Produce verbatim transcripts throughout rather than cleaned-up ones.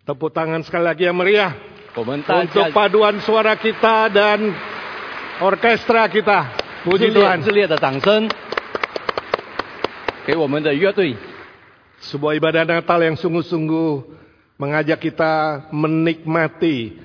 Tepuk tangan sekali lagi yang meriah 我们大 untuk 家 paduan suara kita dan orkestra kita. 热 Puji 烈 Tuhan. 热烈的掌声给我们的乐队。 Sebuah ibadah Natal yang sungguh-sungguh mengajak kita menikmati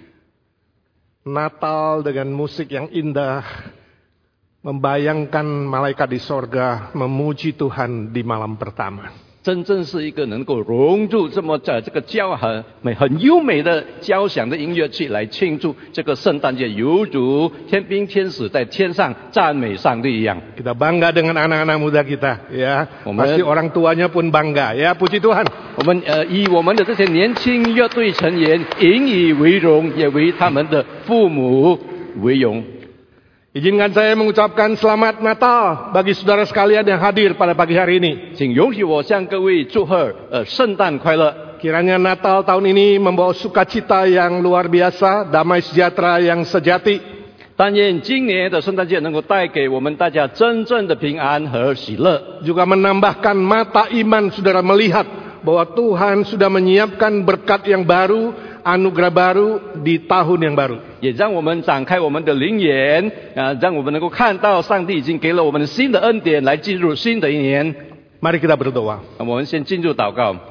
Natal dengan musik yang indah, membayangkan malaikat di sorga memuji Tuhan di malam pertama. 真正是一个能够融入这么在这个交很美很优美的交响的音乐器来庆祝这个圣诞节，犹如天兵天使在天上赞美上帝一样。 Kita bangga dengan anak-anak muda kita, ya. Amen. Pasti orang tuanya pun bangga, ya. Puji Tuhan. 我们呃以我们的这些年轻乐队成员引以为荣，也为他们的父母为荣。 Izinkan saya mengucapkan selamat Natal bagi saudara sekalian yang hadir pada pagi hari ini. 请容许我向各位祝贺呃圣诞快乐。 Kiranya Natal tahun ini membawa sukacita yang luar biasa, damai sejahtera yang sejati. 但愿今年的圣诞节能够带给我们大家真正的平安和喜乐， Juga menambahkan mata iman saudara melihat bahwa Tuhan sudah menyiapkan berkat yang baru, anugerah baru di tahun yang baru. 也让我们展开我们的灵眼啊，让我们能够看到上帝已经给了我们新的恩典，来进入新的一年。 Mari kita berdoa. 我们先进入祷告。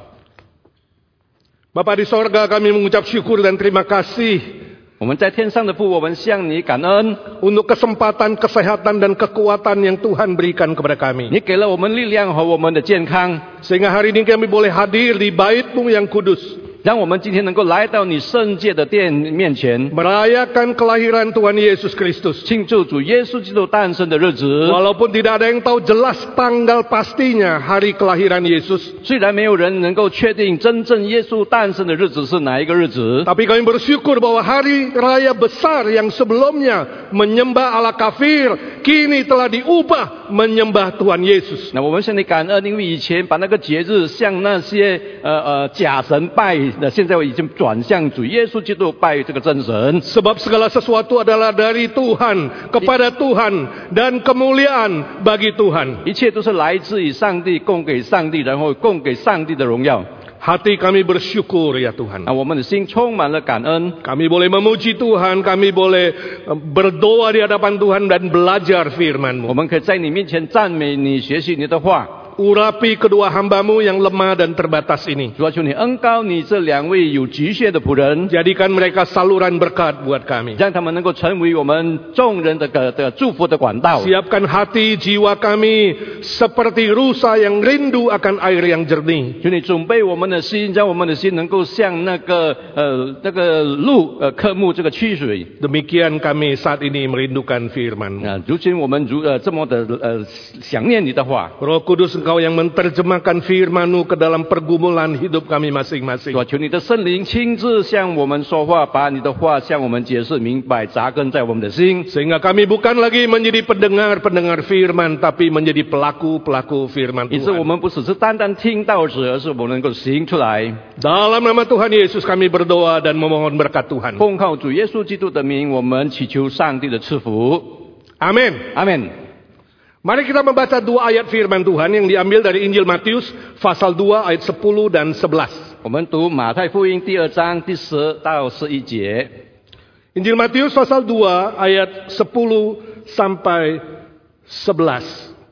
Bapa di sorga, kami mengucap syukur dan terima kasih 我们在天上的父，我们向你感恩， untuk kesempatan, kesehatan dan kekuatan yang Tuhan berikan kepada kami. 你给了我们力量和我们的健康， Sehingga hari ini kami boleh hadir di bait-Mu yang kudus, 让我们今天能够来到你圣洁的殿面前， merayakan kelahiran Tuhan Yesus Kristus. 庆祝主耶稣基督诞生的日子。 Walaupun tidak ada yang tahu jelas tanggal pastinya hari kelahiran Yesus, 虽然没有人能够确定真正耶稣诞生的日子是哪一个日子， tapi kami bersyukur bahwa hari raya besar yang sebelumnya menyembah Allah kafir, kini telah diubah menyembah Tuhan Yesus. 那我们向你感恩，因为以前把那个节日向那些呃呃假神拜，那现在已经转向主耶稣基督拜这个真神。 Sebab segala sesuatu adalah dari Tuhan, kepada Tuhan, dan kemuliaan bagi Tuhan. 一切都是来自于上帝，供给上帝，然后供给上帝的荣耀。 Hati kami bersyukur ya Tuhan. 那我们的心充满了感恩， Kami boleh memuji Tuhan, kami boleh eh, berdoa di hadapan Tuhan dan belajar 我 firman-Mu. 们可以在你面前赞美你，学习你的话。 Urapi kedua hamba-Mu yang lemah dan terbatas ini. 主要求你恩膏你这两位有局限的仆人， Jadikan mereka saluran berkat buat kami. 让他们能够成为我们众人的的的祝福的管道。 Siapkan hati jiwa kami seperti rusa yang rindu akan air yang jernih. 求你准备我们的心，让我们的心能够像那个呃那个鹿呃渴慕这个曲水 Demikian kami saat ini merindukan firman-Mu. 啊。如今我们如呃这么的呃想念你的话， Roh Kudus Engkau yang menerjemahkan firman-Mu ke dalam pergumulan hidup kami masing-masing. 主啊，求你的圣灵亲自向我们说话，把你的话向我们解释明白，扎根在我们的心。 Sehingga kami bukan lagi menjadi pendengar-pendengar firman, tapi menjadi pelaku-pelaku firman 以致我 Tuhan. 们不只是单单听道者，而是我们能够行出来。 Dalam nama Tuhan Yesus kami berdoa dan memohon berkat Tuhan. 奉靠主耶稣基督的名，我们祈求上帝的赐福。 Amin. 阿门。 Mari kita membaca dua ayat firman Tuhan yang diambil dari Injil Matius pasal dua ayat sepuluh dan sebelas. 我们读马太福音第二章第十到十一节。 Injil Matius pasal dua ayat sepuluh sampai sebelas.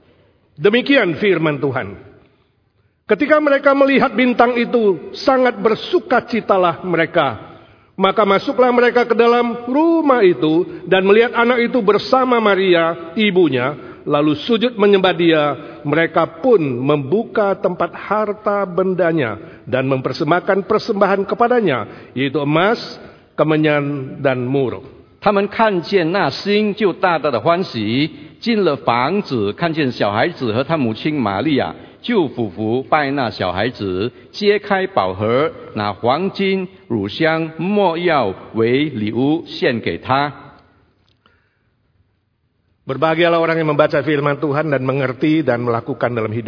Demikian firman Tuhan. Ketika mereka melihat bintang itu, sangat bersukacitalah mereka. Maka masuklah mereka ke dalam rumah itu dan melihat anak itu bersama Maria, ibunya, lalu sujud menyembah dia. Mereka pun membuka tempat harta bendanya dan mempersembahkan persembahan kepadanya, yaitu emas, kemenyan, dan mur. 他们看见那星，就大大的欢喜。进了房子，看见小孩子和他母亲玛利亚，就俯伏拜那小孩子，揭开宝盒，拿黄金、乳香、没药为礼物献给他。 Berbahagialah orang yang membaca firman Tuhan dan mengerti dan melakukan dalam hidupnya.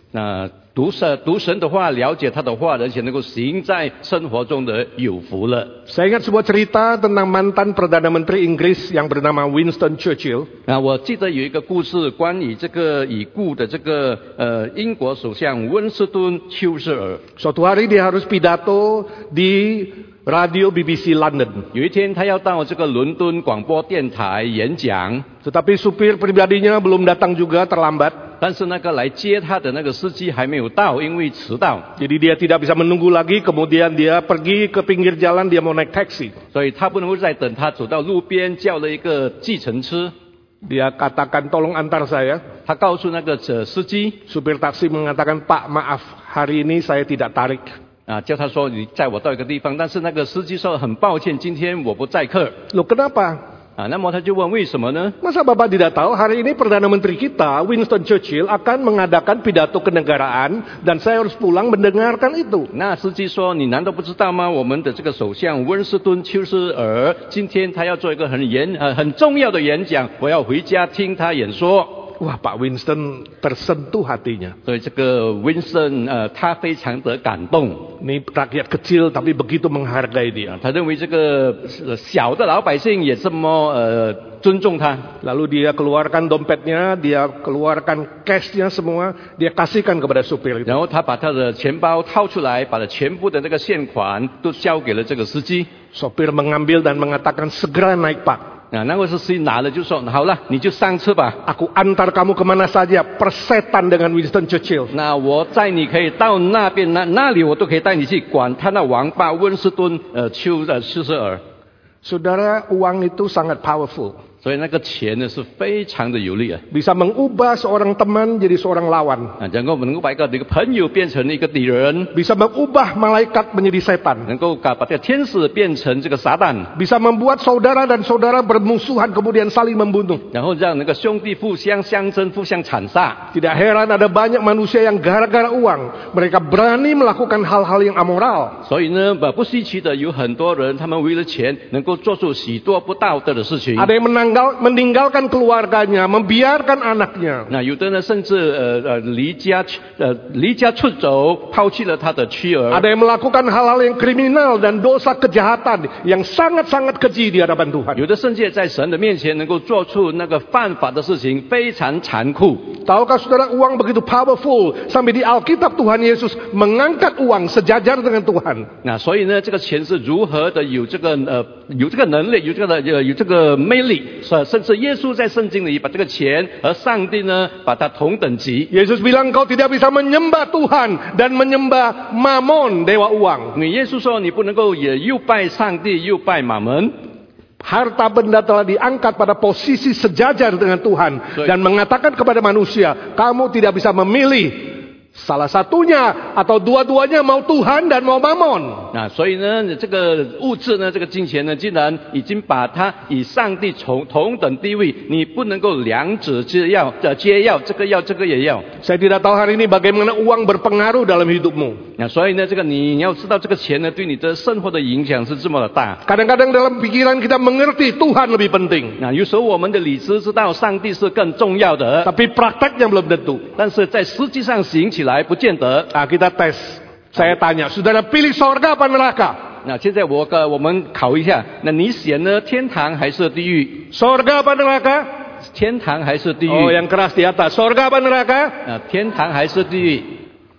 那读神读神的话，了解他的话，而且能够行在生活中的有福了。 Saya ingat sebuah cerita tentang mantan Perdana Menteri Inggris yang bernama Winston Churchill. 那我记得有一个故事，关于这个已故的这个呃英国首相温斯顿丘斯尔。 Suatu hari dia harus pidato di radio B B C London. 有一天他要到这个伦敦广播电台演讲， Tetapi supir pribadinya belum datang juga, terlambat. 但是那个来接他的那个司机还没有到，因为迟到， Jadi dia tidak bisa menunggu lagi, kemudian dia pergi ke pinggir jalan, dia mau naik taksi. 所以他不能够再等他，走到路边叫了一个计程车。 Dia katakan, tolong antar saya. 他告诉那个呃司机 Supir taksi mengatakan, Pak maaf, hari ini saya tidak tarik. 啊，叫他说你载我到一个地方，但是那个司机说很抱歉，今天我不载客。 Loh kenapa? 啊，那么他就问为什么呢？ Masa Bapak tidak tahu hari ini Perdana Menteri kita, Winston Churchill, akan mengadakan pidato kenegaraan dan saya harus pulang mendengarkan itu. 那司机说你难道不知道吗？我们的这个首相温斯顿丘斯尔今天他要做一个很严呃很重要的演讲，我要回家听他演说。 Wah, Pak Winston tersentuh hatinya. 所以这个 Winston 呃他非常的感动。 Ini rakyat kecil tapi begitu menghargai dia. 他认为这个呃小的老百姓也这么呃尊重他。 Lalu dia keluarkan dompetnya, dia keluarkan cashnya semua, dia kasihkan kepada supir itu. 然后他把他的钱包掏出来，把他全部的那个现款都交给了这个司机。 Sopir mengambil dan mengatakan segera naik Pak. 啊，那个司机拿了就说好了，你就上车吧。 Aku antar kamu kemana saja, persetan dengan Winston Churchill. 那我载你可以到那边，那那里我都可以带你去，管他那王八温斯顿呃丘呃丘斯尔。 Saudara, uang itu sangat powerful. 所以那个钱呢是非常的有力啊， Bisa mengubah seorang teman jadi seorang lawan. 啊，能够能够把一个一个朋友变成一个敌人， Bisa mengubah malaikat menjadi setan. 能够把把这个天使变成这个撒旦， Bisa membuat saudara dan saudara bermusuhan kemudian saling membunuh. 然后让那个兄弟互相相争、互相残杀。 Tidak heran ada banyak manusia yang gara-gara uang mereka berani melakukan hal-hal yang amoral. 所以呢，不不稀奇的有很多人，他们为了钱能够做出许多不道德的事情。 Ada yang menanggal, meninggalkan keluarganya, membiarkan anaknya. 那有的呢，甚至呃呃离家呃离家出走，抛弃了他的妻儿。 Ada yang melakukan hal-hal yang kriminal dan dosa kejahatan yang sangat-sangat keji di hadapan Tuhan. 有的甚至在神的面前能够做出那个犯法的事情，非常残酷。 Tahukah saudara uang begitu powerful sampai di Alkitab Tuhan Yesus mengangkat uang sejajar dengan Tuhan. 那所以呢，这个钱是如何的有这个呃有这个能力，有这个呃有这个魅力，是甚至耶稣在圣经里把这个钱和上帝呢把它同等级。 Yesus bilang kau tidak bisa menyembah Tuhan dan menyembah Mamon, dewa uang. 因为耶稣说你不能够也又拜上帝又拜马门。 Harta benda telah diangkat pada posisi sejajar dengan Tuhan dan mengatakan kepada manusia, kamu tidak bisa memilih salah satunya atau dua-duanya, mau Tuhan dan mau Mamon. 啊，所以呢，这个物质呢，这个金钱呢，竟然已经把它与上帝同同等地位，你不能够两者皆要，呃，皆要，这个要，这个也要。 Saya tidak tahu hari ini bagaimana uang berpengaruh dalam hidupmu. 那所以呢，这个你你要知道，这个钱呢，对你的生活的影响是这么的大。 Kadang-kadang dalam pikiran kita mengerti Tuhan lebih penting. 那有时候我们的理智知道上帝是更重要的， Tapi prakteknya belum tentu. 但是在实际上行起来不见得。 Nah, kita tes. Saya tanya, saudara pilih sorga apa neraka? 那现在我个我们考一下，那你选呢天堂还是地狱？ Sorga apa neraka? 天堂还是地狱？ Oh, yang keras di atas. Sorga apa neraka? 啊，天堂还是地狱？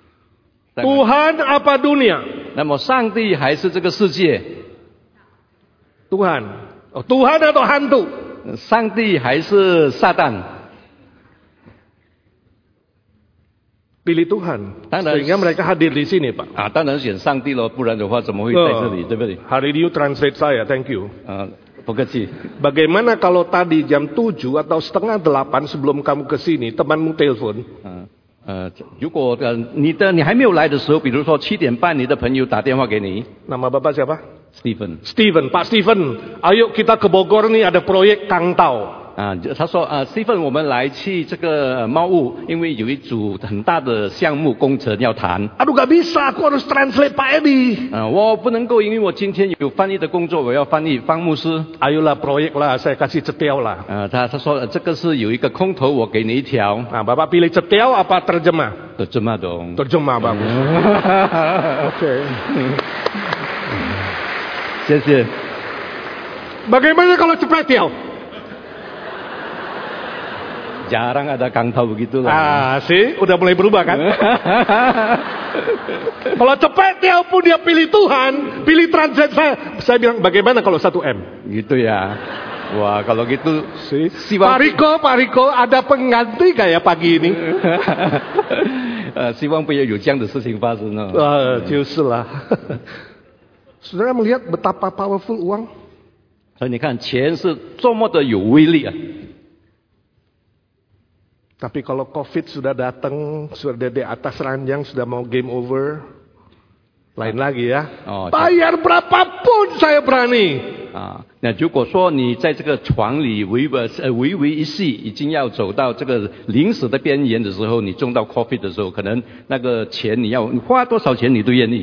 Tuhan apa dunia? 那么上帝还是这个世界？ Tuhan. Oh, Tuhan atau hantu? 上帝还是撒旦？ Pilih Tuhan. Tanda- Sehingga mereka hadir di sini, Pak. 啊，当然选上帝了，不然的话怎么会在这里，对不对？ Hari ini you translate saya, thank you. 啊，不客气。 Bagaimana kalau tadi jam tujuh atau setengah delapan sebelum kamu ke sini, temanmu telepon? 嗯呃，如果呃你的你还没有来的时候，比如说七点半，你的朋友打电话给你 Nama Bapak siapa? ，Stephen。 Steven. Pak Steven, ayo kita ke Bogor nih ada proyek Kang Tao. 啊，他说啊 ，Stephen， 我们来去这个猫屋，因为有一组很大的项目工程要谈。 Aduh gak bisa, aku harus translate Pak Edi. 啊，我不能够，因为我今天有翻译的工作，我要翻译方牧师。 Ayolah proyek lah, saya kasih cetiau lah. 啊，他他说这个是有一个空头，我给你一条。 Nah, Bapak pilih cetiau apa terjemah? Terjemah dong. Terjemah bagus. Oke. 谢谢。 Bagaimana kalau cepetiau? Jarang ada kantau begitu lah. Ah, sih, udah mulai berubah kan? Kalau cepetiau pun dia pilih Tuhan, pilih translate saya. Saya bilang bagaimana kalau satu M? Gitu ya. Wah, kalau gitu sih. Si Pak Riko, Pak Riko, ada pengganti gak ya pagi ini? 呃，希望不要有这样的事情发生哦。 呃，就是啦。Saudara melihat betapa powerful uang? 所以你看，钱是多么的有威力啊！ Tapi kalau COVID sudah datang, sudah di atas ranjang, sudah mau game over, lain lagi ya. Oh, bayar berapapun saya berani. 啊，那如果说你在这个床里微微呃微微一细，已经要走到这个临死的边缘的时候，你中到 COVID 的时候，可能那个钱你要你花多少钱你都愿意。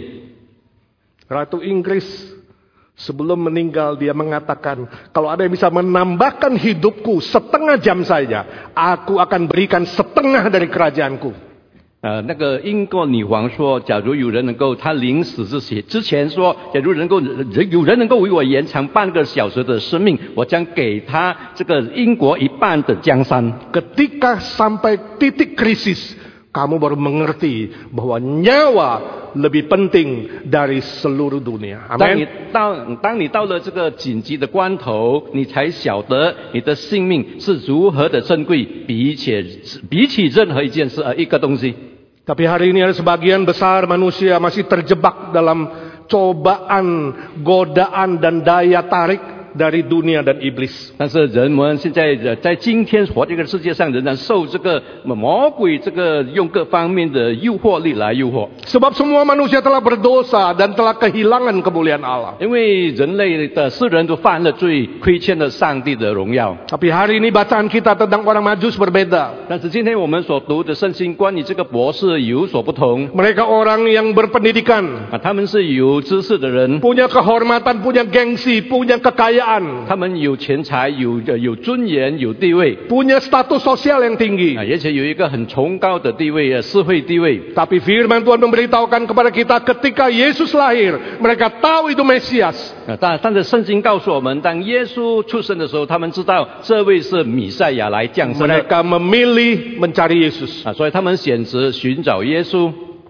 Ratu Inggris sebelum meninggal dia mengatakan, kalau ada yang bisa menambahkan hidupku setengah jam saja, aku akan berikan setengah dari kerajaanku. 呃，那个英国女王说，假如有人能够，她临死之前之前说，假如能够人有人能够为我延长半个小时的生命，我将给他这个英国一半的江山。 Ketika sampai titik krisis, kamu baru mengerti bahwa nyawa lebih penting dari seluruh dunia. 当你 Amin. 到当你到了这个紧急的关头，你才晓得你的性命是如何的珍贵，比起比起任何一件事呃一个东西。 Tapi hari ini ada sebagian besar manusia masih terjebak dalam cobaan, godaan dan daya tarik dari dunia dan iblis. 但是人们现在在今天活这个世界上，仍然受这个魔鬼这个用各方面的诱惑力来诱惑。 Sebab semua manusia telah berdosa dan telah kehilangan kemuliaan Allah. 因为人类的世人都犯了罪，亏欠了上帝的荣耀。 Tapi hari ini bacaan kita tentang orang Majus berbeda. 但是今天我们所读的圣经关于这个博士有所不同。 Mereka orang yang berpendidikan, 啊，他们是有知识的人， punya kehormatan, punya gengsi, punya kekayaan. 他们有钱财，有有尊严，有地位， Punya status sosial yang tinggi. 啊，而且有一个很崇高的地位，社会地位。 Tapi firman Tuhan memberitahukan kepada kita ketika Yesus lahir, mereka tahu itu Mesias. 啊，但但是圣经告诉我们，当耶稣出生的时候，他们知道这位是弥赛亚来降生的。 Mereka memilih mencari Yesus. 啊，所以他们选择寻找耶稣。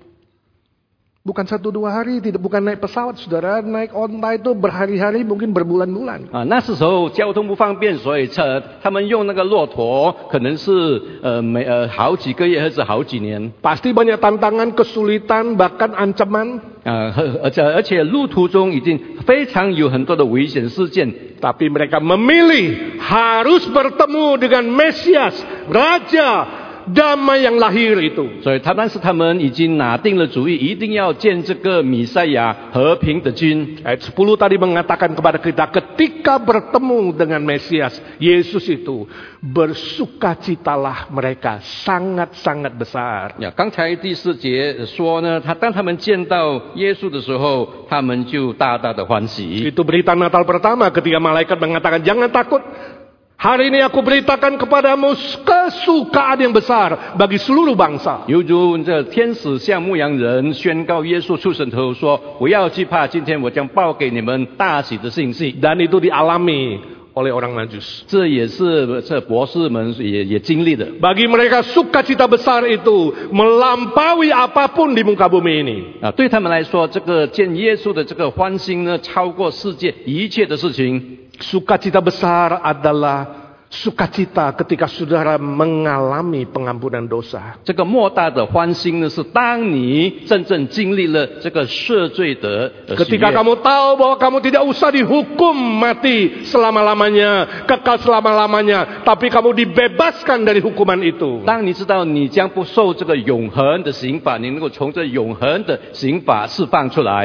Bukan satu dua hari, tidak bukan naik pesawat, saudara. Naik onta itu berhari-hari, mungkin berbulan-bulan. 啊，那时候交通不方便，所以车他们用那个骆驼，可能是呃每呃好几个月或者好几年。 Pasti banyak tantangan, kesulitan, bahkan ancaman. 啊，而且而且路途中已经非常有很多的危险事件。 Tapi mereka memilih harus bertemu dengan Mesias, Raja, damai yang lahir itu. 所以他但是他们已经拿定了主意，一定要见这个弥赛亚和平的君。 Ayat sepuluh tadi mengatakan kepada kita, ketika bertemu dengan Mesias, Yesus itu, bersukacitalah mereka sangat-sangat besar. 呀，刚才第四节说呢，他当他们见到耶稣的时候，他们就大大的欢喜。 Itu berita Natal pertama ketika malaikat mengatakan, jangan takut. Hari ini aku beritakan kepadamu kesukaan yang besar bagi seluruh bangsa. 犹如这天使向牧羊人宣告耶稣出生后说：“不要惧怕，今天我将报给你们大喜的信息。” Dan itu dialami oleh orang Majus. 这也是这博士们也也经历的。 Bagi mereka sukacita besar itu melampaui apapun di muka bumi ini. 啊，对他们来说，这个见耶稣的这个欢心呢，超过世界一切的事情。 Sukacita besar adalah sukacita ketika saudara mengalami pengampunan dosa. 这个莫大的欢心呢，是当你真正经历了这个赦罪的呃喜悦。 Ketika kamu tahu bahwa kamu tidak usah dihukum mati selama-lamanya, kekal selama-lamanya, tapi kamu dibebaskan dari hukuman itu. 当你知道你将不受这个永恒的刑罚，你能够从这永恒的刑罚释放出来。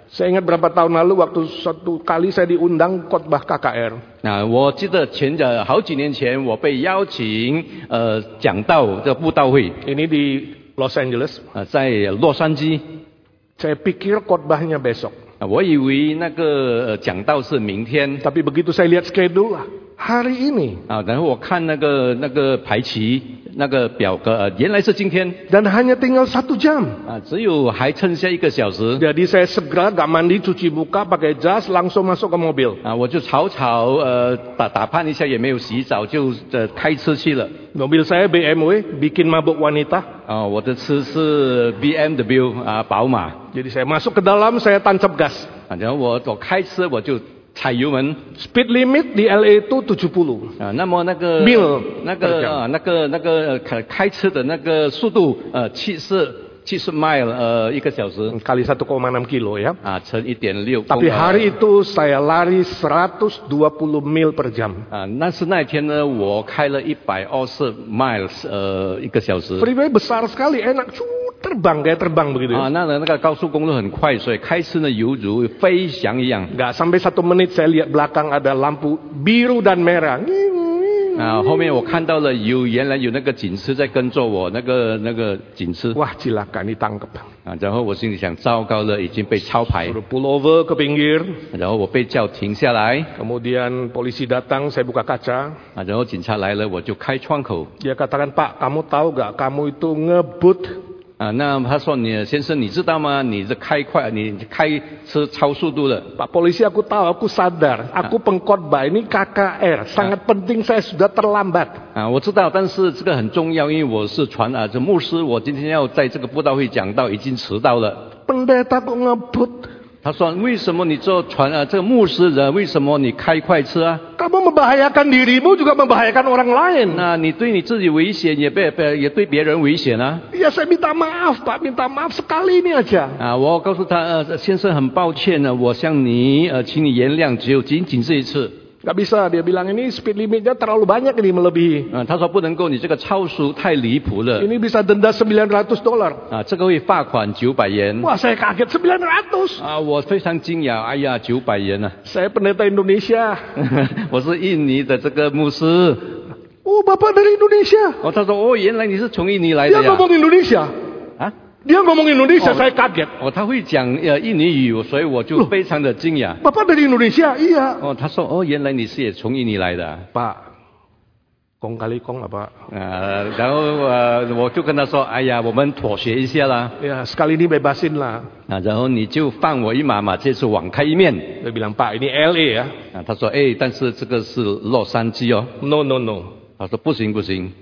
Saya ingat berapa tahun lalu waktu satu kali saya diundang khotbah K K R. 那我记得前的好几年前，我被邀请呃讲道这布道会， Ini di Los Angeles. 呃在洛杉矶。 Saya pikir khotbahnya besok. 啊，我以为那个呃讲道是明天 Tapi begitu saya lihat schedule, hari ini. 啊，然后我看那个那个排期那个表格，呃，原来是今天 Dan hanya tinggal satu jam. 啊，只有还剩下一个小时 Jadi saya segera gak mandi, cuci muka, pakai jas, langsung masuk ke mobil. 啊，我就草草呃打打扮一下，也没有洗澡，就呃开车去了。 Mobil saya B M W, bikin mabuk wanita. 啊，我的车是 B M W 啊，宝马 Jadi saya masuk ke dalam, saya tancap gas. 啊，然后我我开车我就踩油门 Speed limit di L A itu tujuh puluh. 啊，那么那个 Mil 那 per 个 jam 啊那个那个开开车的那个速度呃七十七十 mile 呃一个小时 Kali satu koma enam kilo ya. 啊乘一点六。 Tapi hari itu saya lari seratus dua puluh mil per jam. 啊，但是那天呢，我开了一百二十 miles 呃一个小时。 Freeway besar sekali, enak. Cuu, terbang kayak terbang begitu 啊， ya. 那那个高速公路很快，所以开车呢犹如飞翔一样。 Nggak sampai satu menit saya lihat belakang ada lampu biru dan merah. 啊，后面我看到了有原来有那个警车在跟着我，那个那个警车 Wah cilaka, ditangkap. 啊，然后我心里想，糟糕了，已经被抄牌， Suruh pull over ke pinggir. 然后我被叫停下来 Kemudian polisi datang, saya buka kaca. 啊，然后警察来了，我就开窗口 Dia katakan, Pak, kamu tahu gak kamu itu ngebut? 啊，那他说你先生，你知道吗？你这开快，你开车超速度了。 Pak polisi, aku tahu, aku sadar. Aku pengkhotbah, ini K K R. Sangat penting, saya sudah terlambat. 啊，我知道，但是这个很重要，因为我是传啊，这牧师，我今天要在这个布道会讲到，已经迟到了。 Pendeta kok ngebut? 他说：“为什么你做传啊？这个牧师人，为什么你开快车啊？ Kamu membahayakan dirimu juga membahayakan orang lain. 那你对你自己危险，也被被也对别人危险啊！ Ya saya minta maaf Pak, minta maaf sekali ini aja. 啊，我告诉他，呃，先生很抱歉呢，我向你呃，请你原谅，只有仅仅这一次。 Gak bisa, dia bilang ini speed limitnya terlalu banyak ini melebihi. 啊，他说不能够，你这个超速太离谱了。 Ini bisa denda sembilan ratus dolar. 啊，这个会罚款九百元。 Wah saya kaget sembilan ratus. 啊，我非常惊讶，哎呀，九百元啊！ Saya pendeta Indonesia. 我是印尼的这个牧师。 Oh Bapak dari Indonesia. 哦，他说哦，原来你是从印尼来的 Dia 呀？ ngomong Indonesia. 啊？ Dia ngomong Indonesia, Oh. saya kaget. 哦，他会讲呃印尼语，所以我就非常的惊讶。 Bapak dari Indonesia? Iya. 哦，他说哦，原来你是也从印尼来的啊。 Pak, kong kali kong apa? 呃，然后呃，我就跟他说，哎呀，我们妥协一下啦。 Ya sekali ini bebasin lah. 啊，然后你就放我一马嘛，这次网开一面。 Dia bilang, Pak ini L A ya. 啊，他说，哎，但是这个是洛杉矶哦。 No, no, no. 他说不行不行。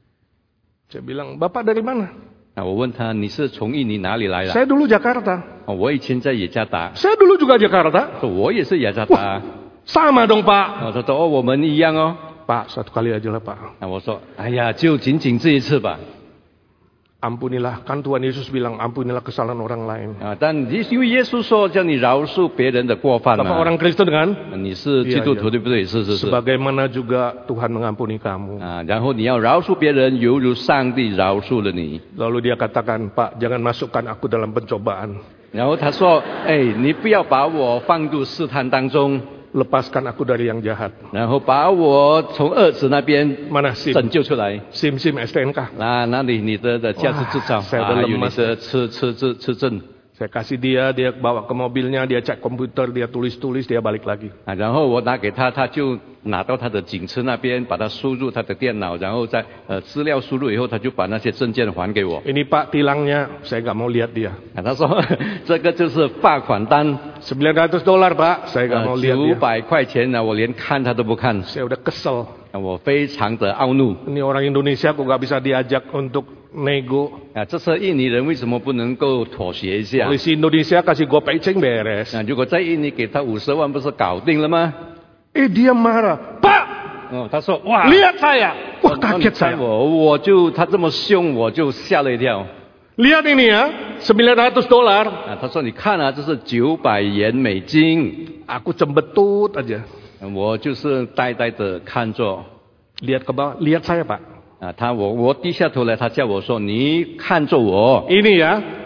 Saya bilang, Bapak dari mana? 啊，我问他你是从印尼哪里来的？ Saya dulu Jakarta. 哦，我以前在雅加达。 Saya dulu juga Jakarta. 说我也是雅加达。 Sama dong Pak. 哦，他说哦，我们一样哦。 Pak, satu kali aja lah Pak. 啊，我说，哎呀，就仅仅这一次吧。 Ampunilah, kan Tuhan Yesus bilang ampunilah kesalahan orang lain. 啊，但因为耶稣说叫你饶恕别人的过犯 Bapak 嘛。 orang Kristen kan? 你是基督徒对不对？是是是。 Sebagaimana juga Tuhan mengampuni kamu. 啊，然后你要饶恕别人，犹如上帝饶恕了你。 Lalu dia katakan, Pak jangan masukkan aku dalam pencobaan. 然后他说：“哎，你不要把我放入试探当中， Lepaskan aku dari yang jahat. 然后把我从恶子那边 Mana SIM? 拯救出来。 SIM SIM S T N K. 那那里你的的驾驶执照 Wah, saya 啊， udah 还有你 lemas. 的车车车车证 Saya kasih dia, dia bawa ke mobilnya, dia cek komputer, dia tulis-tulis, dia balik lagi. 啊，然后我拿给他，他就拿到他的警车那边，把它输入他的电脑，然后在呃资料输入以后，他就把那些证件还给我。 Ini Pak tilangnya, saya nggak mau lihat dia. 啊，他说这个就是罚款单， sembilan ratus dolar Pak, saya nggak 呃 mau lihat 九 dia. 百块钱呢，我连看他都不看， Saya udah kesel. 啊我非常的懊怒。 Ini orang Indonesia kok nggak bisa diajak untuk nego. 啊，这次印尼人为什么不能够妥协一下？ Polisi Indonesia kasih gue pecing beres. 啊，如果在印尼给他五十万，不是搞定了吗？ Eh dia marah. Pak, 哦，他说哇， lihat saya. Wah 哦那你 kaget 看 saya. 我，我就他这么凶，我就吓了一跳。 Lihat ini ya, sembilan ratus dolar. 啊，他说你看啊，这是九百元美金。 Aku cembetut aja. 我就是呆呆的看着。 Lihat ke bawah, lihat saya Pak. 啊，他我我低下头来，他叫我说你看着我。 Ini ya,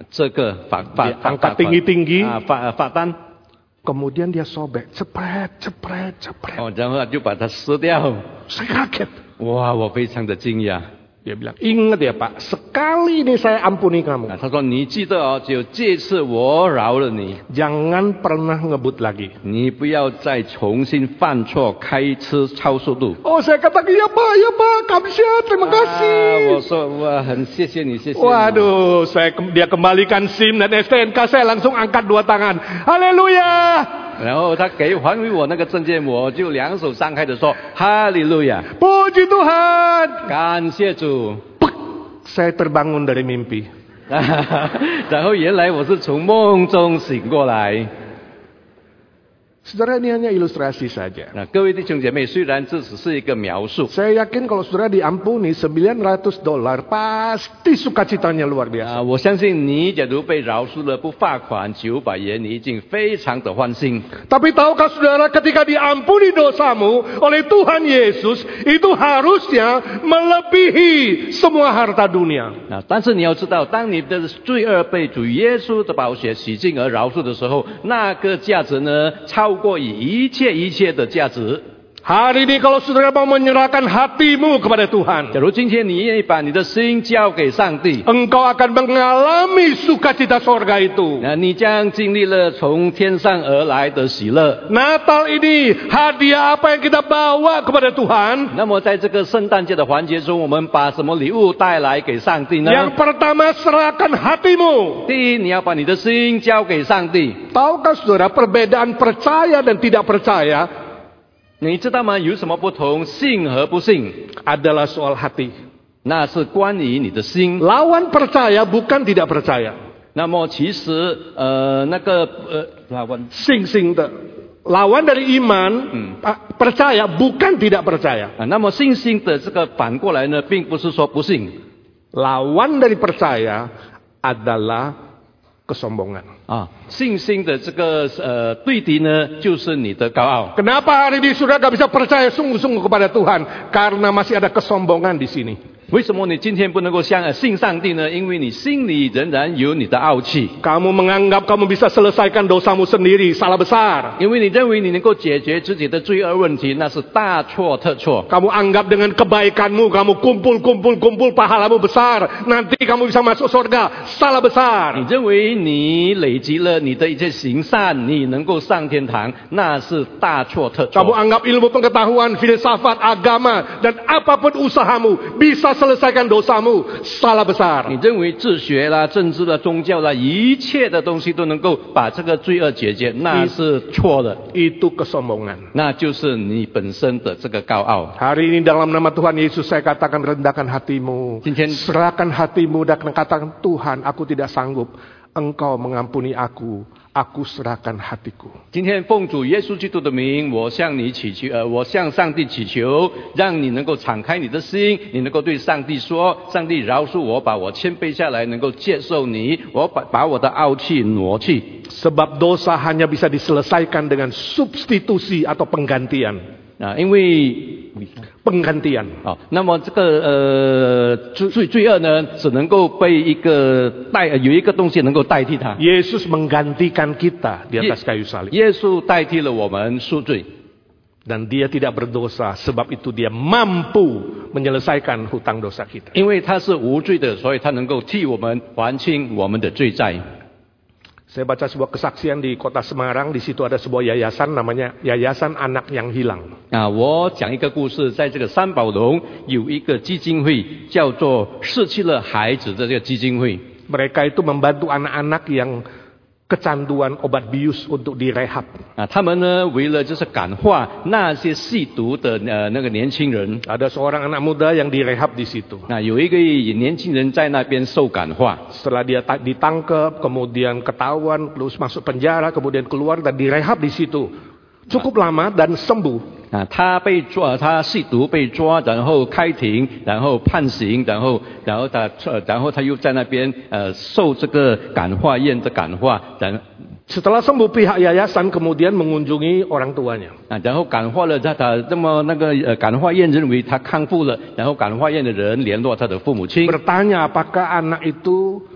这个罚罚 Dia angkat tinggi-tinggi. 啊罚罚单， Kemudian dia sobek, cepret, cepret, cepret. 哦，然后他就把它撕掉。 Saya kaget. 哇，我非常的惊讶。 Dia bilang, ingat ya Pak, sekali ini saya ampuni 啊 kamu. 他说你记得哦，只有这次我饶了你， Jangan pernah ngebut lagi. 你不要再重新犯错，开车超速度。 Oh, saya katakan, ya Pak, ya Pak, kamsia, terima 啊， kasih. 我说哇，很谢谢你，谢谢你。 Waduh, saya dia kembalikan SIM dan S T N K, saya langsung angkat dua tangan. Haleluya. 然后他给还给我那个证件，我就两手张开的说哈利路亚， Puji Tuhan. 感谢主。 Pek, saya terbangun dari mimpi. 然后原来我是从梦中醒过来。 Saudara, ini hanya ilustrasi saja. 那各位弟兄姐妹，虽然这只是一个描述， Saya yakin kalau saudara diampuni sembilan ratus dolar, pasti sukacitanya luar 啊， biasa. 我相信你假如被饶恕了不罚款九百元，你已经非常的欢心。 Tapi tahukah saudara, ketika diampuni dosamu oleh Tuhan Yesus, itu harusnya melebihi semua harta dunia. 啊，但是你要知道，当你的罪恶被主耶稣的宝血洗净而饶恕的时候，那个价值呢，超过一切一切的价值。 Hari ini kalau saudara mau menyerahkan hatimu kepada Tuhan, 假如今天你愿意把你的心交给上帝， engkau akan mengalami sukacita sorga itu. 那你将经历了从天上而来的喜乐。 Natal ini hadiah apa yang kita bawa kepada Tuhan? 那么在这个圣诞节的环节中，我们把什么礼物带来给上帝呢？ Yang pertama, serahkan hatimu. 第一，你要把你的心交给上帝。 Tahukah saudara perbedaan percaya dan tidak percaya 你知道吗？有什么不同？信和不信， adalah soal hati. 那是关于你的心。 Lawan percaya bukan tidak percaya. 那么其实，呃，那个呃，lawan Sing-sing de. Lawan dari iman, ah, percaya bukan tidak percaya. 啊，那么信心的这个反过来呢，并不是说不信。 Lawan dari percaya adalah kesombongan. 啊，信心的这个呃对敌呢，就是你的高傲。 Kenapa hari ini saudara gak bisa percaya sungguh-sungguh kepada Tuhan? Karena masih ada kesombongan di sini. 为什么你今天不能够相呃信上帝呢？因为你心里仍然有你的傲气， Kamu menganggap kamu bisa selesaikan dosamu sendiri, salah besar. 因为你认为你能够解决自己的罪恶问题，那是大错特错。 Kamu anggap dengan kebaikanmu, kamu kumpul-kumpul-kumpul pahalamu besar. Nanti kamu bisa masuk surga, salah 你 besar. 认为你累积了你的一切行善，你能够上天堂，那是大错特 Kamu 错。 anggap ilmu pengetahuan, filsafat, agama, dan apapun usahamu bisa selesaikan dosamu, salah 你 besar. 认为自学啦、政治啦、宗教啦，一切的东西都能够把这个罪恶解决，那是错的， Itu kesombongan. 那就是你本身的这个高傲。 Hari ini dalam nama Tuhan Yesus saya katakan, rendahkan hatimu. Cincin- Serahkan hatimu dan katakan, Tuhan, aku tidak sanggup. Engkau mengampuni aku. Aku serahkan hatiku. 今天奉主耶稣基督的名，我向你祈求，呃，我向上帝祈求，让你能够敞开你的心，你能够对上帝说：上帝饶恕我，把我谦卑下来，能够接受你，我把把我的傲气挪去。 Sebab dosa hanya bisa diselesaikan dengan substitusi atau penggantian. 啊，因为 Penggantian. 啊，那么这个呃罪罪罪恶呢，只能够被一个代有一个东西能够代替它。 Yesus menggantikan kita di atas kayu salib. 耶稣代替了我们赎罪， Dan dia tidak berdosa. Sebab itu dia mampu menyelesaikan hutang dosa kita. 因为他是无罪的，所以他能够替我们还清我们的罪债。 Saya baca sebuah kesaksian di kota Semarang. Di situ ada sebuah yayasan namanya Yayasan Anak Yang Hilang. 啊，我讲一个故事，在这个三宝龙有一个基金会，叫做失去了孩子的这个基金会。 Mereka itu membantu anak-anak yang kecanduan obat bius untuk direhab. 啊，他们呢为了就是感化那些吸毒的呃那个年轻人， Ada seorang anak muda yang direhab di situ. 啊，有一个年轻人在那边受感化。 Setelah dia ta- ditangkap, kemudian ketahuan, terus masuk penjara, kemudian keluar dan direhab di situ. Cukup lama dan sembuh. 啊，他被抓，他吸毒被抓，然后开庭，然后判刑，然后，然后他，呃然后他又在那边呃受这个感化院的感化，然 Setelah sembuh, pihak yayasan kemudian mengunjungi orang tuanya. 啊，然后感化了他，他那么那个呃感化院认为他康复了，然后感化院的人联络他的父母亲， Bertanya apakah anak itu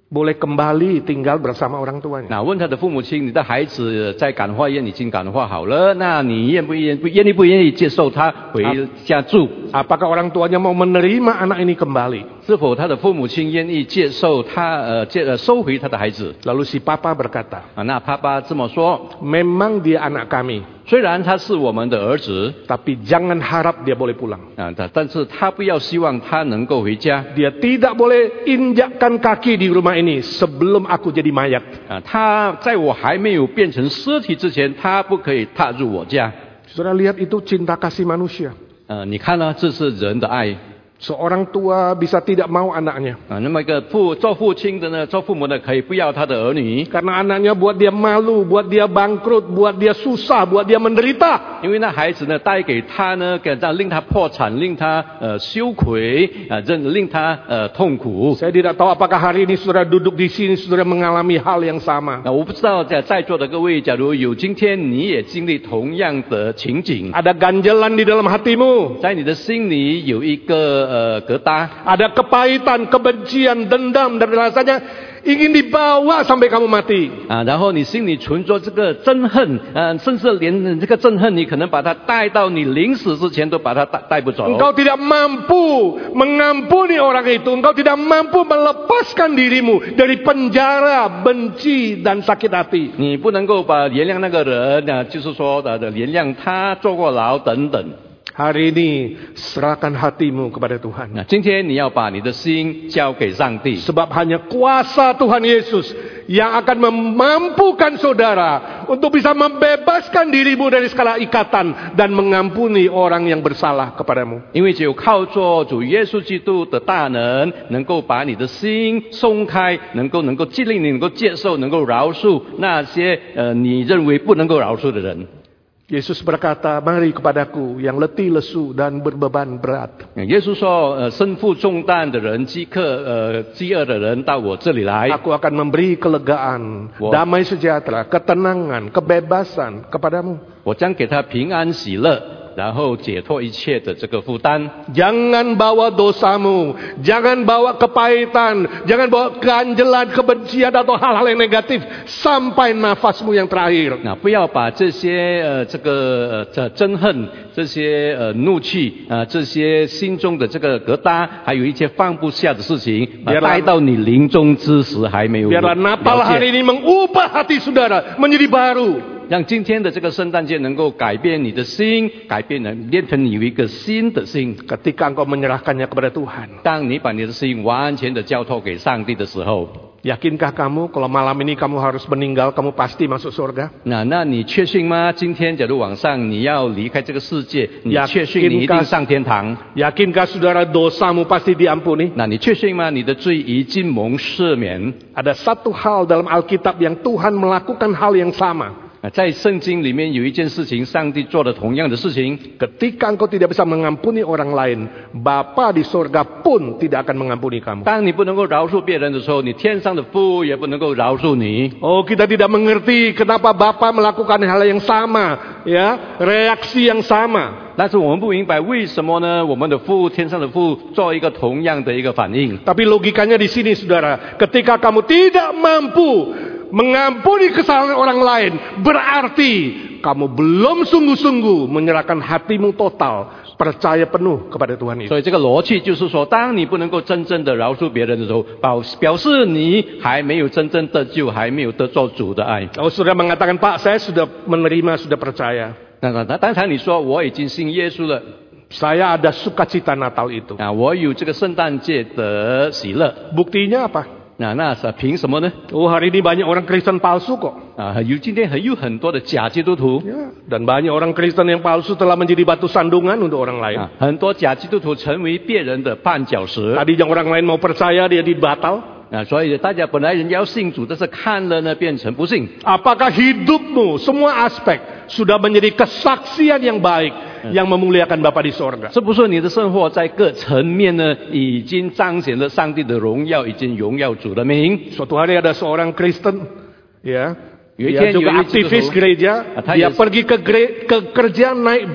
boleh kembali tinggal bersama orang tuanya. 那问他的父母亲，你的孩子在感化院已经感化好了，那你愿不愿不愿意不愿意接受他回家住？ Apakah orang tuanya mau menerima anak ini kembali? 是否他的父母亲愿意接受他呃接呃收回他的孩子？ Lalu si papa berkata, 啊，那爸爸这么说， memang dia anak kami, 虽然他是我们的儿子， tapi jangan harap dia boleh pulang. 啊，但但是他不要希望他能够回家。 Dia tidak boleh injakkan kaki di rumah ini sebelum aku jadi mayat. 啊，他在我还没有变成尸体之前，他不可以踏入我家。 Saudara lihat itu cinta kasih manusia. 呃，你看呢，这是人的爱。 Seorang tua bisa tidak mau anaknya. 啊，那么一个父做父亲的呢，做父母的可以不要他的儿女， Karena anaknya buat dia malu, buat dia bangkrut, buat dia susah, buat dia menderita. 因为那孩子呢带给他呢，给让令他破产，令他呃羞愧，啊，令令他呃痛苦。 Saya tidak tahu apakah hari ini saudara duduk di sini saudara mengalami hal yang sama. 那我不知道在在座的各位，假如有今天你也经历同样的情景， Ada ganjalan di dalam hatimu. 在你的心里有一个呃疙瘩， Ada kepahitan, kebencian, dendam dan rasanya ingin dibawa sampai kamu mati. 啊，然后你心里存着这个憎恨，呃，甚至连这个憎恨，你可能把它带到你临死之前都把它带带不走。 Engkau tidak mampu mengampuni orang itu. Engkau tidak mampu melepaskan dirimu dari penjara, benci dan sakit hati. 你不能够把原谅那个人呢，就是说的的原谅他坐过牢等等。 Hari ini serahkan hatimu kepada Tuhan. 那今天你要把你的心交给上帝， Sebab hanya kuasa Tuhan Yesus yang akan memampukan saudara untuk bisa membebaskan dirimu dari segala ikatan dan mengampuni orang yang bersalah kepadamu. 因为只有靠着主耶稣基督的大能，能够把你的心松开，能够能够激励你，能够接受，能够饶恕那些呃你认为不能够饶恕的人。 Yesus berkata, mari kepadaku yang letih lesu dan berbeban berat. 耶稣说：“呃，身负重担的人、饥渴、呃饥饿的人，到我这里来， Aku akan memberi kelegaan, Wow. damai sejahtera, ketenangan, kebebasan kepadamu. 我将给他平安喜乐，然后解脱一切的这个负担。 Jangan bawa dosamu, jangan bawa kepahitan, jangan bawa keanjelan, kebencian atau hal-hal yang negatif sampai nafasmu yang terakhir. 那不要把这些呃这个呃这憎恨、这些呃怒气啊、呃、这些心中的这个疙瘩，还有一些放不下的事情，把它 Biarlah- 带到你临终之时还没有 Biarlah 了 Natal 解。 hari ini mengubah hati saudara menjadi baru. 让今天的这个圣诞节能够改变你的心，改变人，变成你有一个新的心。 Ketika engkau menyerahkannya kepada Tuhan. 当你把你的心完全的交托给上帝的时候， Yakinkah kamu kalau malam ini kamu harus meninggal, kamu pasti masuk surga? 那那你确信吗？今天假如晚上你要离开这个世界，你确信你一定上天堂？ Yakinkah saudara dosamu pasti diampuni? 那你确信吗？你的罪已经蒙赦免？ Ada satu hal dalam Alkitab yang Tuhan melakukan hal yang sama. 在圣经里面有一件事情，上帝做了同样的事情。 Ketika engkau tidak bisa mengampuni orang lain, Bapa di sorga pun tidak akan mengampuni kamu. 当你不能够饶恕别人的时候，你天上的父也不能够饶恕你。 Oh, kita tidak mengerti kenapa Bapa melakukan hal yang sama, ya, reaksi yang sama. 但是我们不明白为什么呢？我们的父，天上的父，做一个同样的一个反应。 Tapi logikanya di sini, saudara. Ketika kamu tidak mampu mengampuni kesalahan orang lain, berarti kamu belum sungguh-sungguh menyerahkan hatimu total, percaya penuh kepada Tuhan Yesus. 所以这个逻辑就是说，当你不能够真正的饶恕别人的时候，表表示你还没有真正得救，还没有得做主的爱。 Kalau saudara mengatakan, Pak, saya sudah menerima, sudah percaya. 那那那，当然你说我已经信耶稣了， Saya ada sukacita Natal itu. 啊，我有这个圣诞节的喜乐。 Buktinya apa? 那那是凭什么呢？ Oh, hari ini banyak orang Kristen palsu kok. 啊，有今天还有很多的假基督徒， Ya, dan banyak orang Kristen yang palsu telah menjadi batu sandungan untuk orang lain. 啊，很多假基督徒成为别人的绊脚石。 Tadinya orang lain mau percaya, dia dibatal. 啊，所以大家本来人家要信主，但是看了呢变成不信。 Apakah hidupmu semua aspek sudah menjadi kesaksian yang baik yang memuliakan Bapa di sorga? 是不是你的生活在各层面呢，已经彰显了上帝的荣耀，已经荣耀主的名？ Suatu hari ada seorang Kristen, ya, Yaitu dia juga yang aktivis itu- gereja, Ah, dia yes. pergi ke, gere- ke kerja naik bis.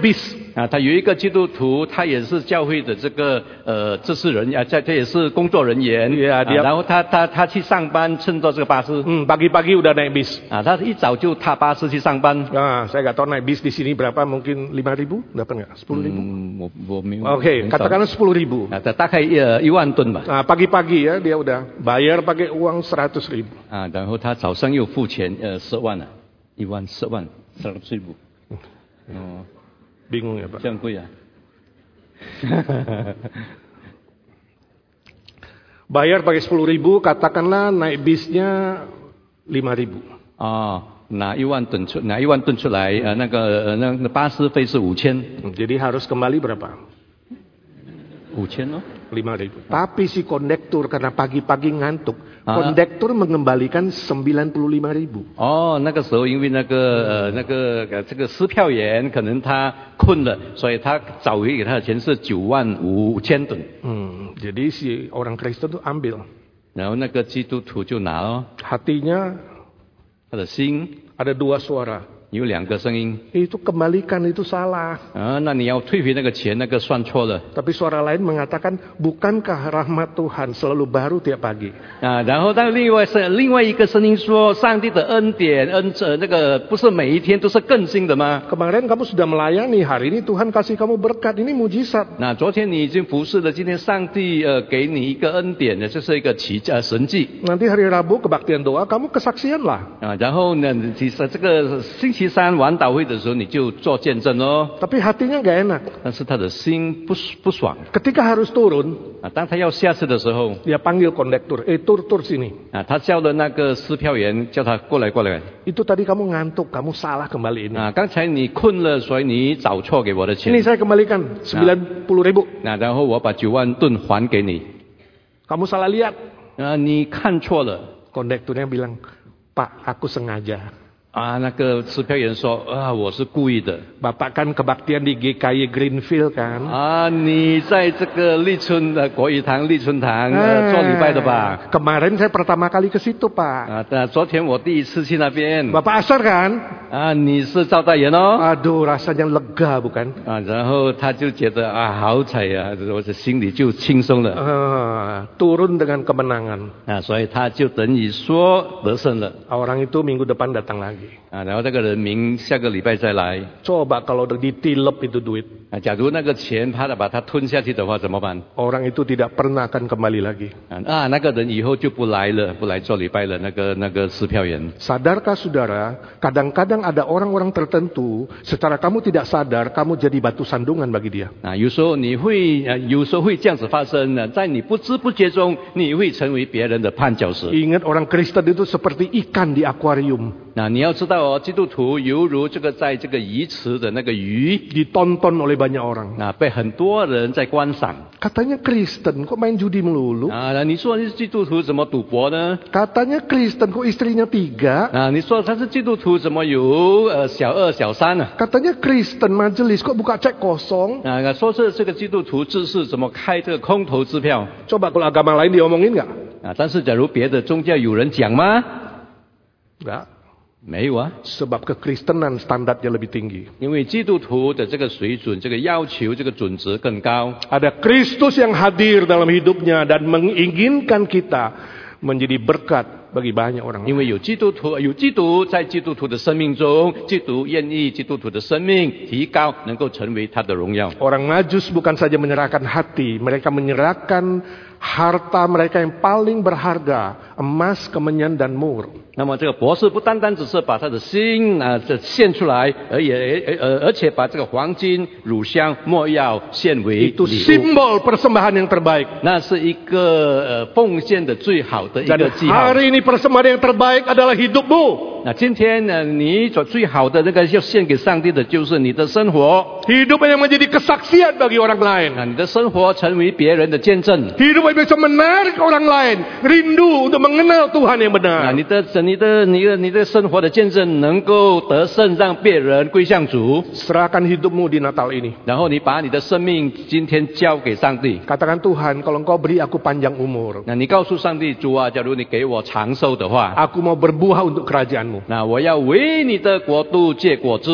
啊，他有一个基督徒，他也是教会的这个呃知识人啊，这这也是工作人员。 Ya, dia, 啊、然后他他他去上班，乘坐这个巴士。 Hmm, pagi-pagi udah naik bis. 啊，他一早就踏巴士去上班。 Nah, saya nggak tahu naik bis di sini berapa, mungkin lima ribu, dapat nggak? Sepuluh ribu? 嗯，我我没有。 Oke, katakanlah sepuluh ribu. 啊，大大概呃一万吨吧。 Nah, pagi-pagi ya dia udah bayar pakai uang seratus ribu. 啊，然后他早上又付钱呃十万了，一万十万十岁不？哦， Bingung ya Pak. 这样贵啊。 Bayar pakai sepuluh ribu, katakanlah naik bisnya lima ribu. 哦，拿一万吨出拿一万吨出来，呃，那个呃那那巴士费是五千。 Jadi harus kembali berapa? 五千哦。 lima ribu. Tapi si kondektur karena pagi-pagi ngantuk, Ah. kondektur mengembalikan sembilan puluh lima ribu. 哦，那个时候因为那个呃那个呃这个撕票员可能他困了，所以他找回给他的钱是九万五千吨。 Hmm, jadi si orang Kristen tuh ambil. 然后那个基督徒就拿了， Hatinya 他的心 ada dua suara. 有两个声音 Itu kembalikan, itu salah. 啊，那你要退回那个钱，那个算错了 Tapi suara lain mengatakan, bukankah rahmat Tuhan selalu baru tiap pagi? 啊。然后但另外是另外一个声音说，上帝的恩典恩呃那个不是每一天都是更新的吗？ Kemarin kamu sudah melayani, hari ini Tuhan kasih kamu berkat, ini mujizat. 那昨天你已经服侍了，今天上帝呃给你一个恩典呢，这是一个奇呃神迹 Nanti hari Rabu kebaktian doa, kamu kesaksian lah. 啊。然后呢，其实这个星期三晚祷会的时候，你就做见证哦。 Tapi hatinya nggak enak. 但是他的心不不爽 Ketika harus turun, 啊。当他要下车的时候 dia panggil kondektur, eh tur tur sini. 啊，他叫了那个撕票员，叫他过来过来 Itu tadi kamu ngantuk, kamu salah kembali ini. 啊。刚才你困了，所以你找错给我的 Ini 钱 saya kembalikan sembilan puluh ribu. 那然后我把九万吨还给你 Kamu salah lihat. 啊，你看错了 Kondekturnya bilang, Pak, aku sengaja. 啊。那个撕票员说啊，我是故意的 Bapak kan kebaktian di G K Y Greenfield kan? 啊。你在这个立春的国语堂、立春堂呃做礼拜的吧？ Kemarin saya pertama kali ke situ, Pak. 啊，那昨天我第一次去那边 Bapak Asar kan? 啊，你是招待员哦 Aduh, rasanya lega bukan? 啊。然后他就觉得啊，好彩呀、啊，我的心里就轻松了 Ah, turun dengan kemenangan. 啊，所以他就等于说得胜了 Orang itu minggu depan datang lagi. 啊。然后这个人明下个礼拜再来 Coba kalau udah ditilep itu duit, 啊。假如那个钱他把它吞下去的话怎么办 orang itu tidak pernah akan kembali lagi. 啊？啊，那个人以后就不来了，不来做礼拜了。那个那个撕票员 Sadarkah saudara, kadang-kadang ada orang-orang tertentu, secara kamu tidak sadar, kamu jadi batu sandungan bagi dia. 啊，有时候你会啊，有时候会这样子发生呢，在你不知不觉中，你会成为别人的绊脚石。 Ingat orang Kristen itu seperti ikan di akuarium. 那你要知道哦，基督徒犹如这个在这个鱼池的那个鱼， Ditonton oleh banyak orang. 那被很多人在观赏 Katanya Kristen, kok main judi melulu? 啊。那你说你是基督徒怎么赌博呢？ Katanya Kristen, kok istrinya tiga? 啊，你说他是基督徒怎么有呃小二小三呢？ Katanya Kristen majelis, kok buka cek kosong? 啊，说是这个基督徒知识怎么开这个空头支票 Coba kalau agama lain diomongin nggak? 啊？但是假如别的宗教有人讲吗？ Nggak. 没有啊。 Sebab kekristenan standarnya lebih tinggi. 因为基督徒的这个水准、这个要求、这个准则更高。 Ada Kristus yang hadir dalam hidupnya dan menginginkan kita menjadi berkat bagi banyak orang. 因为有基督徒，有基督在基督徒的生命中，基督愿意基督徒的生命提高，能够成为他的荣耀。 Orang Majus bukan saja menyerahkan hati, mereka menyerahkan harta mereka yang paling berharga, emas, kemenyan, dan mur. 那么这个博士不单单只是把他的心啊这献出来，而也而而且把这个黄金、乳香、没药献为 Itu 礼物。 simbol persembahan yang terbaik. 那是一个呃奉献的最好的一 Dan 个记号。 hari ini persembahan yang terbaik adalah hidupmu. 那今天呢，你所最好的那个要献给上帝的，就是你的生活。 Hidup yang menjadi kesaksian bagi orang lain. 那你的生活成为别人的见证。 Hidup yang bisa menarik orang lain rindu untuk mengenal Tuhan yang 那 benar. 你的你的你的你的生活的见证能够得胜，让别人归向主。 Serahkan hidupmu di Natal ini. 然后你把你的生命今天交给上帝。 Katakan Tuhan, kalau Engkau beri aku panjang umur, 那你告诉上帝主啊，假如你给我长寿的话， aku mau berbuah untuk kerajaan-Mu. 那我要为你的国度结果子。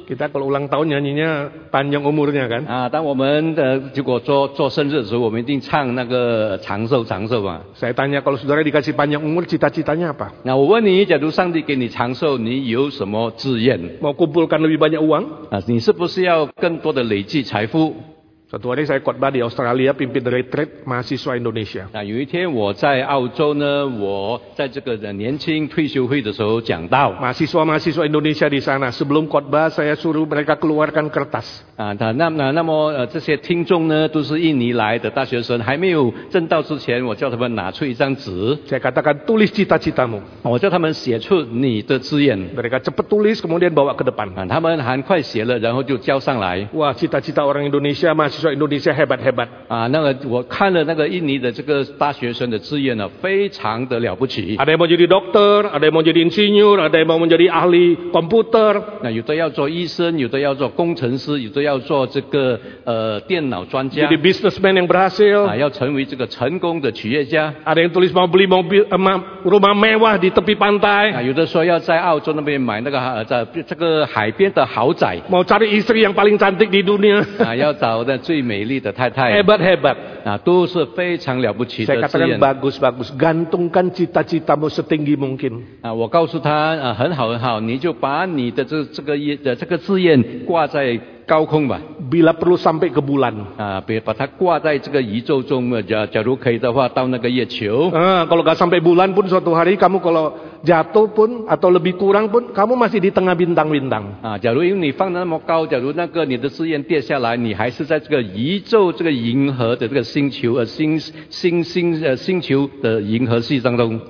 Kita kalau ulang tahun nyanyinya panjang umurnya kan? 啊，当我们的如果做做生日的时候，我们一定唱那个长寿长寿嘛。 Saya tanya kalau saudara dikasih panjang umur cita-citanya apa? 那我问你，假如上帝给你长寿，你有什么志愿？ Mau kumpulkan lebih banyak uang? 啊，你是不是要更多的累积财富？ Satu hari saya khotbah di Australia pimpin retreat mahasiswa Indonesia. 那有一天我在澳洲呢，我在这个年轻退休会的时候讲到， Mahasiswa-mahasiswa Indonesia di sana sebelum khotbah saya suruh mereka keluarkan kertas. 啊，那那那那么呃这些听众呢都是印尼来的大学生，还没有证到之前，我叫他们拿出一张纸， Saya katakan tulis cita-citamu. 我叫他们写出你的志愿， Mereka cepat tulis kemudian bawa ke depan. 啊，他们很快写了，然后就交上来。 Wah, cita-cita orang Indonesia, mahasiswa Indonesia hebat-hebat. 啊，那个我看了那个印尼的这个大学生的志愿呢，非常的了不起。 Ada yang mau jadi dokter, ada yang mau jadi insinyur, ada yang mau menjadi ahli komputer. 那有的要做医生，有的要做工程师，有的要做这个呃电脑专家， Jadi businessman yang berhasil. 啊，要成为这个成功的企业家。 Ada yang tulis mau beli mobil, eh, ma- rumah mewah di tepi 啊， pantai. 有的说要在澳洲那边买那个呃在这个海边的豪宅， Mau cari istri yang paling cantik di dunia. 啊，要找的最美丽的太太， Hebat-hebat. 啊，都是非常了不起 Saya 的志 katakan 愿。 bagus-bagus. Gantungkan cita-citamu setinggi mungkin. 啊，我告诉他啊，很好很好，你就把你的这这个业的这个志愿挂在高空吧， Bila perlu sampai ke bulan. 啊，别把它挂在这个宇宙中，呃假假如可以的话，到那个月球。 Ah, kalau gak sampai bulan pun suatu hari kamu kalau jatuh pun atau lebih kurang pun kamu masih di tengah bintang-bintang. 啊，假如因为你放的那么高，假如那个你的志愿跌下来，你还是在这个宇宙这个银河的这个星球呃星星星呃星球的银河系当中。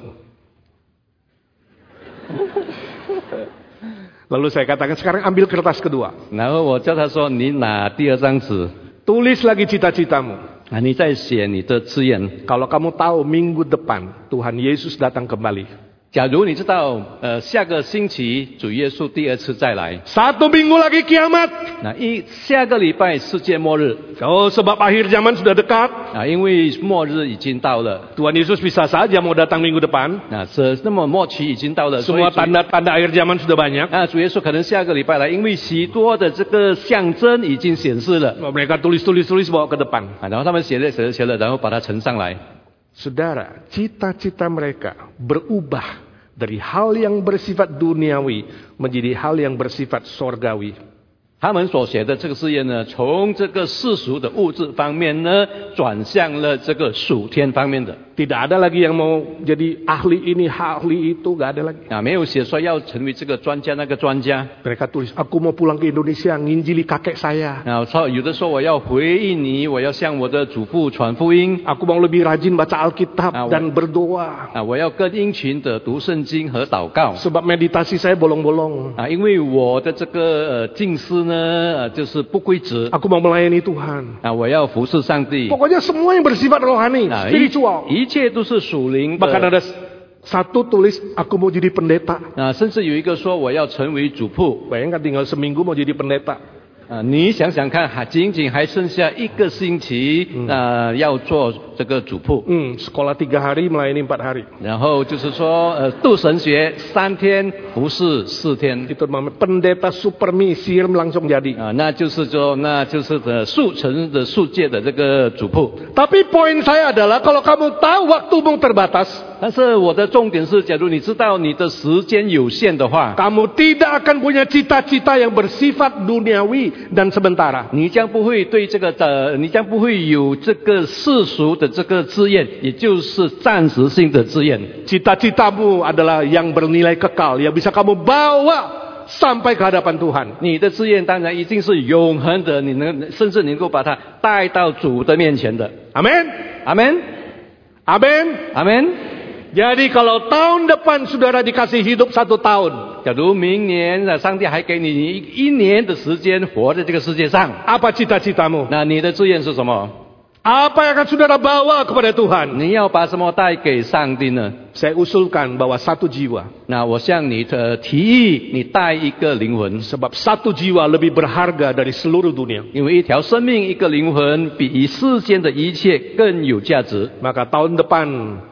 Lalu saya katakan sekarang ambil kertas kedua. 然后我叫他说，你拿第二张纸， Tulis lagi cita-citamu. 啊，你再写你的志愿。 Kalau kamu tahu minggu depan Tuhan Yesus datang kembali. 假如你知道，呃，下个星期主耶稣第二次再来， Satu minggu lagi kiamat. 那一下个礼拜世界末日 Oh, sebab akhir zaman sudah dekat. 啊，因为末日已经到了， Tuhan Yesus bisa saja mau datang minggu depan. 啊，是那么末期已经到了，所以 Semua 主 tanda-tanda akhir zaman sudah banyak. 啊，主耶稣可能下个礼拜来，因为许多的这个象征已经显示了 Mereka tulis-tulis-tulis bawa ke depan. 啊，然后他们写了写了写了，然后把它呈上来。 Saudara, cita-cita mereka berubah dari hal yang bersifat duniawi menjadi hal yang bersifat sorgawi. 他们所写的这个志愿呢，从这个世俗的物质方面呢，转向了这个属天方面的。 Tidak ada lagi yang mau jadi ahli ini, ahli itu, gak ada lagi. 啊，没有写说要成为这个专家那个专家。 Mereka tulis, aku mau pulang ke Indonesia, nginjili kakek saya. 啊，说有的说我要回印尼，我要向我的祖父传福音。 Aku mau lebih rajin baca Alkitab Ah, dan berdoa. 啊，我要更殷勤的读圣经和祷告。 Sebab meditasi saya bolong-bolong. 啊，因为我的这个呃近视呢，呃就是不规则。 Aku mau melayani Tuhan. 啊，我要服侍上帝。 Pokoknya semua yang bersifat rohani, 啊， spiritual. 一一切都是属灵 Bahkan 的。 ada satu tulis, aku mau jadi pendeta. 啊，甚至有一个说我要成为主仆。 Bayangkan tinggal seminggu mau jadi pendeta. 啊，你想想看，还仅仅还剩下一个星期，啊，要做这个主仆。 Hmm, sekolah tiga hari, melayani empat hari. 然后就是说，呃，读神学三天，服侍四天。 Itu namanya pendeta super misir langsung jadi. 啊，那就是说，那就是呃速成的速界的这个主仆。 Tapi poin saya adalah kalau kamu tahu waktumu terbatas, 但是我的重点是，假如你知道你的时间有限的话， kamu tidak akan punya cita-cita yang bersifat duniawi dan sementara. 你将不会对这个呃，你将不会有这个世俗的这个志愿，也就是暂时性的志愿。 Cita-citamu adalah yang bernilai kekal, yang bisa kamu bawa sampai ke hadapan Tuhan. 你的志愿当然一定是永恒的，你能甚至能够把它带到主的面前的。 Amin. 阿门， Amin. 阿门。 Jadi kalau tahun depan saudara dikasih hidup satu tahun, 假如明年啊，上帝还给你一一年的时间活在这个世界上， apa cita-citamu? 那你的志愿是什么？ Apa yang akan saudara bawa kepada Tuhan? 你要把什么带给上帝呢？ Saya usulkan bahwa satu jiwa. 那我向你的提议，你带一个灵魂， Sebab satu jiwa lebih berharga dari seluruh dunia. 因为一条生命、一个灵魂，比世间的一切更有价值。 Maka tahun depan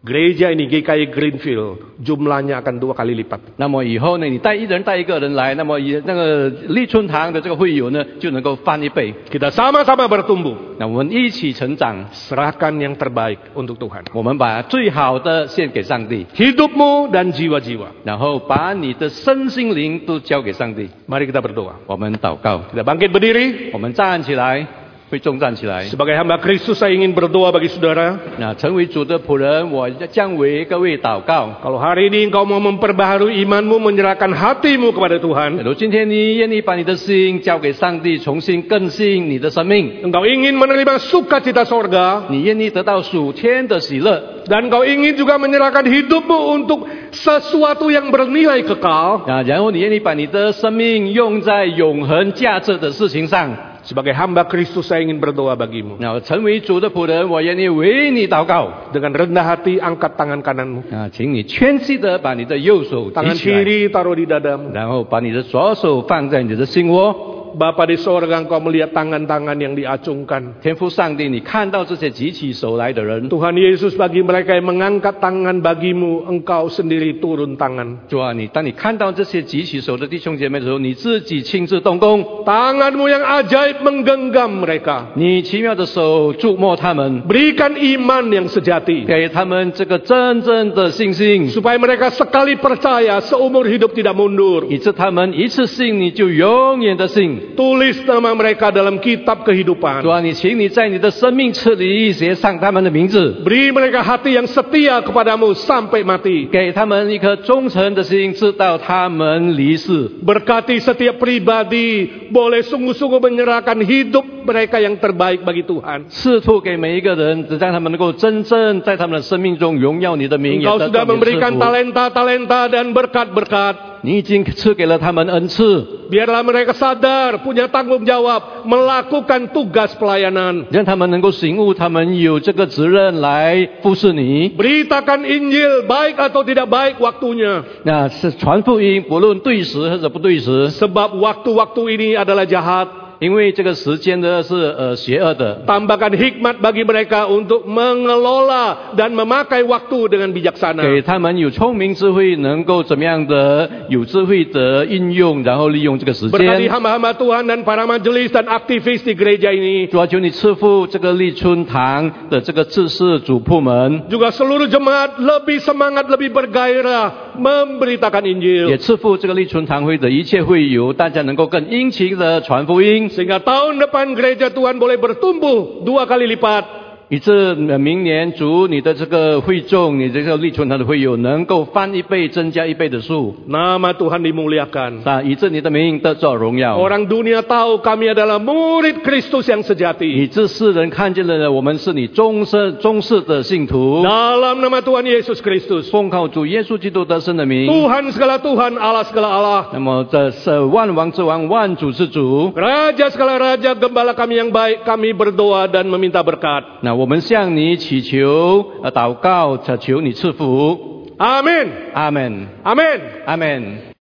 Gereja ini G K I Greenfield jumlahnya akan dua kali lipat. 那么以后呢，你带一人带一个人来，那么以那个立春堂的这个会友呢，就能够翻一倍。 Kita sama-sama bertumbuh. 那我们一起成长， Serahkan yang terbaik untuk Tuhan. 我们把最好的献给上帝， Hidupmu dan jiwa-jiwa. 然后把你的身心灵都交给上帝。 Mari kita berdoa. 我们祷告， Kita bangkit berdiri. 我们站起来，会众站起来。 Sebagai hamba Kristus saya ingin berdoa bagi saudara. 那成为主的仆人，我将为各位祷告。 Kalau hari ini engkau mau memperbaharui imanmu, menyerahkan hatimu kepada Tuhan. 如今天你愿意把你的心交给上帝，重新更新你的生命， Engkau ingin menerima sukacita sorga. 你愿意得到属天的喜乐， Dan engkau ingin juga menyerahkan hidupmu untuk sesuatu yang bernilai kekal. 啊，然后你愿意把你的生命用在永恒价值的事情上。 Sebagai hamba Kristus saya ingin berdoa bagimu. 那成为主的仆人，我愿意为你祷告。 Dengan rendah hati angkat tangan kananmu. 啊，请你谦虚的把你的右手举 Tangan 起来， kiri taruh di dadamu. 然后把你的左手放在你的心窝。 Bapa di sorga, engkau melihat tangan-tangan yang diacungkan. 天父上帝，你看到这些举起手来的人， Tuhan Yesus, bagi mereka yang mengangkat tangan bagimu, engkau sendiri turun tangan. 主啊，你当你看到这些举起手的弟兄姐妹的时候，你自己亲自动工， Tanganmu yang ajaib menggenggam mereka. 你奇妙的手触摸他们， Berikan iman yang sejati. 给他们这个真正的信心， Supaya mereka sekali percaya, seumur hidup tidak mundur. 以致他们一次信你就永远的信。 Tulis nama mereka dalam kitab kehidupan. 主啊，你请你在你的生命册里写上他们的名字， Beri mereka hati yang setia kepadamu sampai mati. 给他们一颗忠诚的心，直到他们离世。 Berkati setiap pribadi boleh sungguh-sungguh menyerahkan hidup mereka yang terbaik bagi Tuhan. 赐福给每一个人，只让他们能够真正在他们的生命中荣耀你的名，也 Engkau 得 sudah 到你的赐 memberikan 福。 talenta-talenta dan berkat-berkat. 你已经赐给了他们恩赐， Biarlah mereka sadar, punya tanggung jawab, melakukan tugas pelayanan. 让他们能够醒悟，他们有这个责任来服侍你。 Beritakan Injil, baik atau tidak baik waktunya. 那是传福音，不论对时或者不对时， Sebab waktu-waktu ini adalah jahat. 因为这个时间呢是呃邪恶的。 Tambahkan hikmat bagi mereka untuk mengelola dan memakai waktu dengan 给 bijaksana. 他们有聪明智慧，能够怎么样的有智慧的运用，然后利用这个时 Berkati 间。 hamba-hamba Tuhan dan para majelis dan aktivis di gereja ini. 主啊，求你赐福这个立春堂的这个志士主仆们， Juga seluruh jemaat lebih semangat, lebih bergairah memberitakan 也 Injil. 赐福这个立春堂会的一切会友，大家能够更殷勤的传福音， Sehingga tahun depan gereja Tuhan boleh bertumbuh dua kali lipat. 以致明年主你的这个会众，你这个立春堂的会友能够翻一倍，增加一倍的数， Nama Tuhan dimuliakan. 啊，以致你的名得着荣耀。 Orang dunia tahu kami adalah murid Kristus yang 以 sejati. 致世人看见了我们是你忠实忠实的信徒， Dalam nama Tuhan Yesus Kristus. 奉靠主耶稣基督得胜的名。 Tuhan segala Tuhan, Allah segala Allah. 那么这是万王之王，万主之主。 Raja segala raja, gembala kami yang baik, kami berdoa dan meminta berkat. 那我们向你祈求、呃祷告，祈求你赐福。 Amin. 阿门， Amin. 阿门。